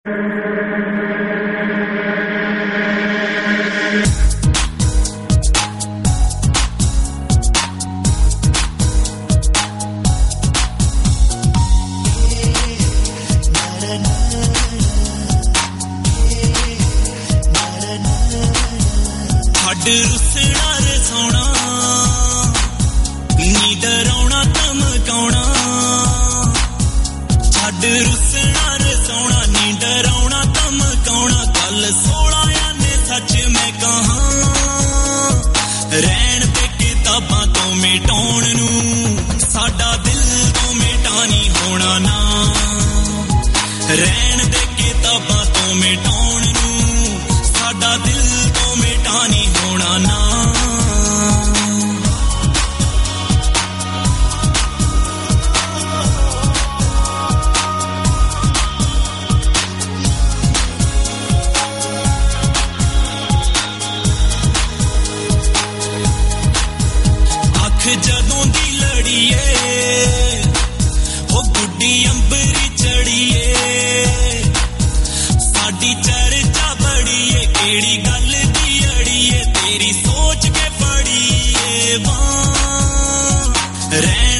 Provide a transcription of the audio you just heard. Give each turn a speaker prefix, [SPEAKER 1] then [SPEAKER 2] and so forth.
[SPEAKER 1] रुसना रे सोना नी डराउना धमकाउना छड्ड रुसना रे सोना नी डराउना धमकाउना गल 16 ने सच मैं कहां रहन ते किताबां तो मिटाउण नू साडा दिल तो मिटा नहीं होना ना रहन ते किताबां तो मिटाउण नू साडा दिल तो मिटा नहीं होना ना अख जदों दी लड़ीए ओ गुड्डी अंबरी चढ़ीए साडी चर्चा बड़ीए केड़ी गल दी अड़ीए तेरी सोच के पड़ीए बां